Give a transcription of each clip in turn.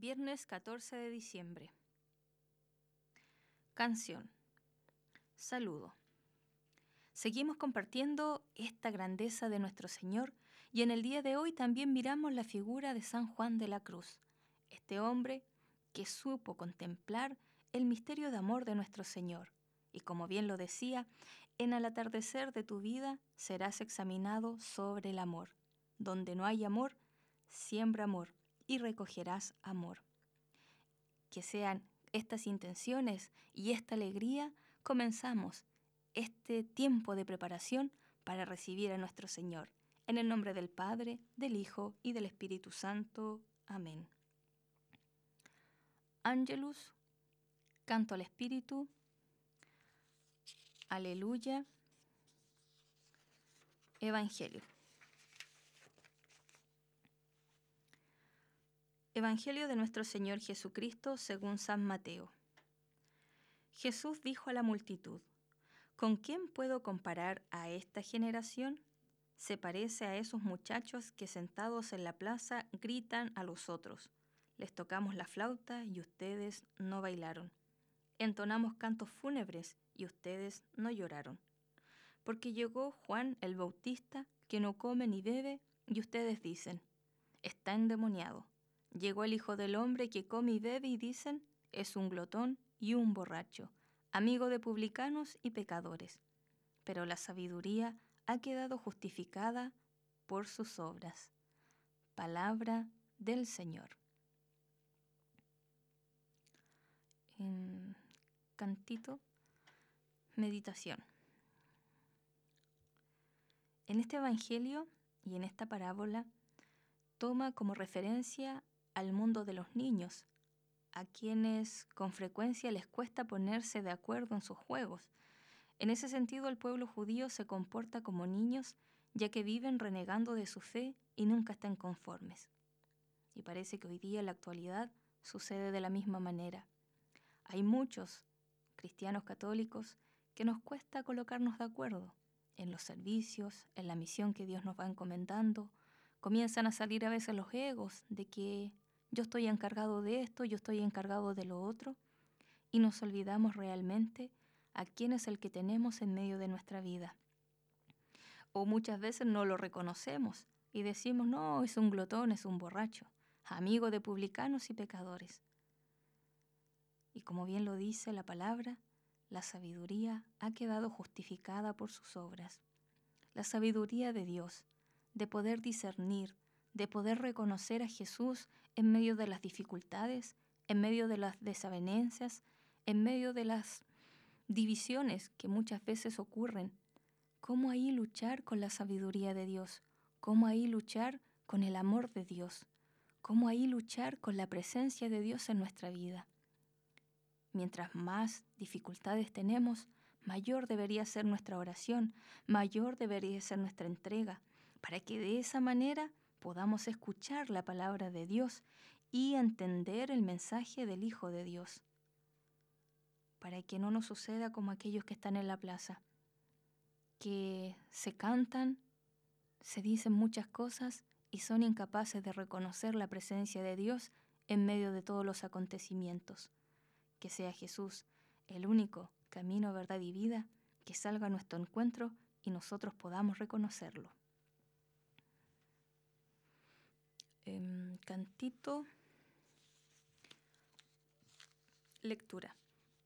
Viernes 14 de diciembre. Canción. Saludo. Seguimos compartiendo esta grandeza de nuestro Señor y en el día de hoy también miramos la figura de San Juan de la Cruz, este hombre que supo contemplar el misterio de amor de nuestro Señor. Y como bien lo decía, en el atardecer de tu vida serás examinado sobre el amor. Donde no hay amor, siembra amor y recogerás amor. Que sean estas intenciones y esta alegría, comenzamos este tiempo de preparación para recibir a nuestro Señor. En el nombre del Padre, del Hijo y del Espíritu Santo. Amén. Ángelus, canto al Espíritu. Aleluya. Evangelio. Evangelio de nuestro Señor Jesucristo según San Mateo. Jesús dijo a la multitud: ¿Con quién puedo comparar a esta generación? Se parece a esos muchachos que sentados en la plaza gritan a los otros: les tocamos la flauta y ustedes no bailaron. Entonamos cantos fúnebres y ustedes no lloraron. Porque llegó Juan el Bautista, que no come ni bebe, y ustedes dicen: está endemoniado. Llegó el Hijo del Hombre, que come y bebe, y dicen: es un glotón y un borracho, amigo de publicanos y pecadores. Pero la sabiduría ha quedado justificada por sus obras. Palabra del Señor. En cantito, meditación. En este Evangelio y en esta parábola toma como referencia al mundo de los niños, a quienes con frecuencia les cuesta ponerse de acuerdo en sus juegos. En ese sentido, el pueblo judío se comporta como niños, ya que viven renegando de su fe y nunca están conformes. Y parece que hoy día, en la actualidad, sucede de la misma manera. Hay muchos cristianos católicos que nos cuesta colocarnos de acuerdo en los servicios, en la misión que Dios nos va encomendando. Comienzan a salir a veces los egos de que yo estoy encargado de esto, yo estoy encargado de lo otro, y nos olvidamos realmente a quién es el que tenemos en medio de nuestra vida. O muchas veces no lo reconocemos y decimos: no, es un glotón, es un borracho, amigo de publicanos y pecadores. Y como bien lo dice la palabra, la sabiduría ha quedado justificada por sus obras. La sabiduría de Dios, de poder discernir, de poder reconocer a Jesús en medio de las dificultades, en medio de las desavenencias, en medio de las divisiones que muchas veces ocurren. ¿Cómo ahí luchar con la sabiduría de Dios? ¿Cómo ahí luchar con el amor de Dios? ¿Cómo ahí luchar con la presencia de Dios en nuestra vida? Mientras más dificultades tenemos, mayor debería ser nuestra oración, mayor debería ser nuestra entrega, para que de esa manera podamos escuchar la palabra de Dios y entender el mensaje del Hijo de Dios. Para que no nos suceda como aquellos que están en la plaza, que se cantan, se dicen muchas cosas y son incapaces de reconocer la presencia de Dios en medio de todos los acontecimientos. Que sea Jesús el único camino, verdad y vida, que salga a nuestro encuentro y nosotros podamos reconocerlo. Cantito, lectura.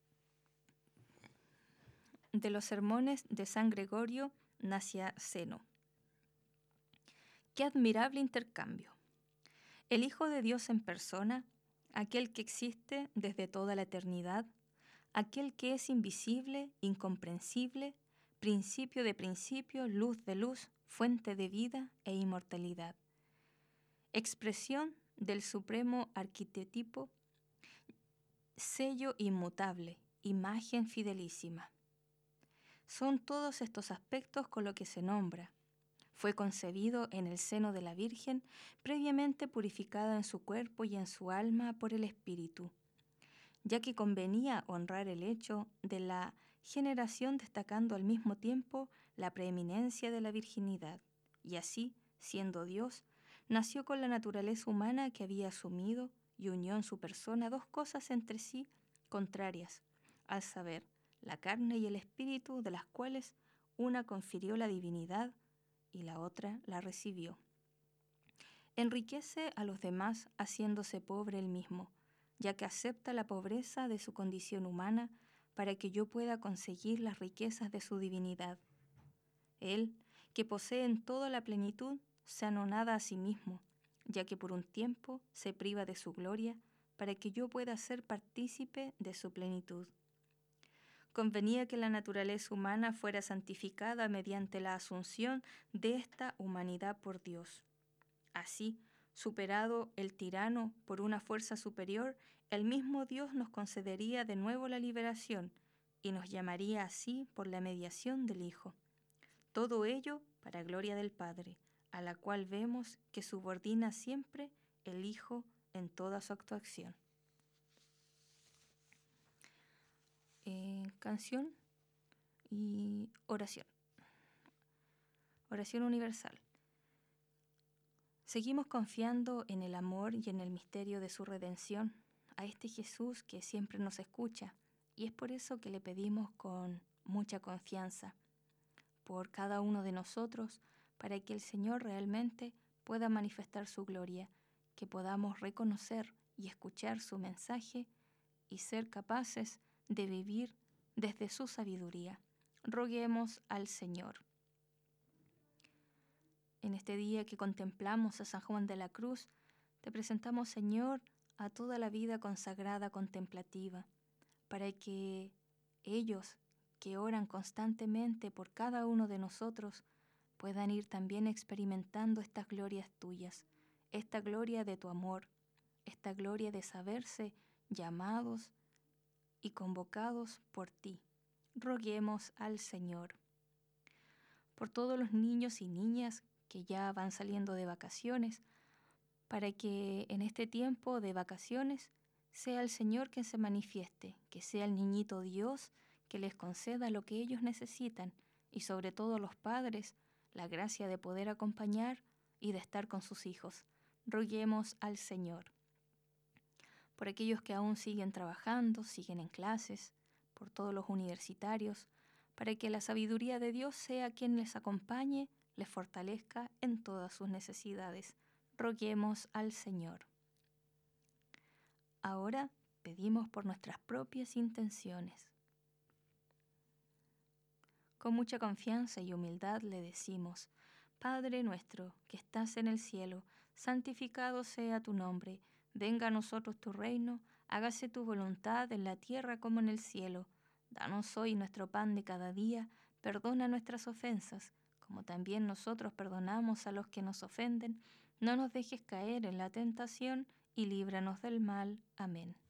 De los sermones de San Gregorio Nacianceno. ¡Qué admirable intercambio! El Hijo de Dios en persona, aquel que existe desde toda la eternidad, aquel que es invisible, incomprensible, principio de principio, luz de luz, fuente de vida e inmortalidad. Expresión del supremo arquetipo, sello inmutable, imagen fidelísima. Son todos estos aspectos con lo que se nombra. Fue concebido en el seno de la Virgen, previamente purificada en su cuerpo y en su alma por el Espíritu, ya que convenía honrar el hecho de la generación destacando al mismo tiempo la preeminencia de la virginidad, y así, siendo Dios, nació con la naturaleza humana que había asumido y unió en su persona dos cosas entre sí contrarias, al saber, la carne y el espíritu, de las cuales una confirió la divinidad y la otra la recibió. Enriquece a los demás haciéndose pobre él mismo, ya que acepta la pobreza de su condición humana para que yo pueda conseguir las riquezas de su divinidad. Él, que posee en toda la plenitud, se anonada a sí mismo, ya que por un tiempo se priva de su gloria para que yo pueda ser partícipe de su plenitud. Convenía que la naturaleza humana fuera santificada mediante la asunción de esta humanidad por Dios. Así, superado el tirano por una fuerza superior, el mismo Dios nos concedería de nuevo la liberación y nos llamaría así por la mediación del Hijo. Todo ello para gloria del Padre, a la cual vemos que subordina siempre el Hijo en toda su actuación. Canción y oración. Oración universal. Seguimos confiando en el amor y en el misterio de su redención, a este Jesús que siempre nos escucha, y es por eso que le pedimos con mucha confianza por cada uno de nosotros, para que el Señor realmente pueda manifestar su gloria, que podamos reconocer y escuchar su mensaje y ser capaces de vivir desde su sabiduría. Roguemos al Señor. En este día que contemplamos a San Juan de la Cruz, te presentamos, Señor, a toda la vida consagrada contemplativa, para que ellos que oran constantemente por cada uno de nosotros puedan ir también experimentando estas glorias tuyas, esta gloria de tu amor, esta gloria de saberse llamados y convocados por ti. Roguemos al Señor. Por todos los niños y niñas que ya van saliendo de vacaciones, para que en este tiempo de vacaciones sea el Señor quien se manifieste, que sea el niñito Dios que les conceda lo que ellos necesitan, y sobre todo los padres, la gracia de poder acompañar y de estar con sus hijos. Roguemos al Señor. Por aquellos que aún siguen trabajando, siguen en clases, por todos los universitarios, para que la sabiduría de Dios sea quien les acompañe, les fortalezca en todas sus necesidades. Roguemos al Señor. Ahora pedimos por nuestras propias intenciones. Con mucha confianza y humildad le decimos: Padre nuestro, que estás en el cielo, santificado sea tu nombre. Venga a nosotros tu reino, hágase tu voluntad en la tierra como en el cielo. Danos hoy nuestro pan de cada día, perdona nuestras ofensas, como también nosotros perdonamos a los que nos ofenden. No nos dejes caer en la tentación y líbranos del mal. Amén.